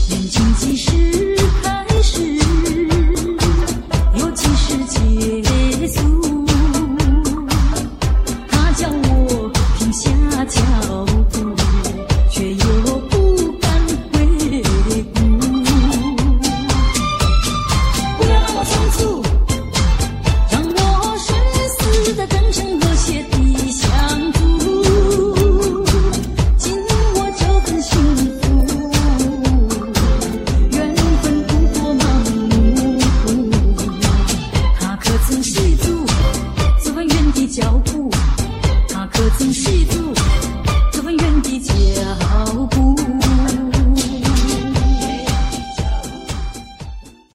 人情几时开始，又几时结束？他叫我停下脚步，却又不敢回顾。不要让我仓促，让我生死的等成和谐的相处。今我就很幸福，缘分不过盲目。他可曾细数走完远的脚步？他可曾细数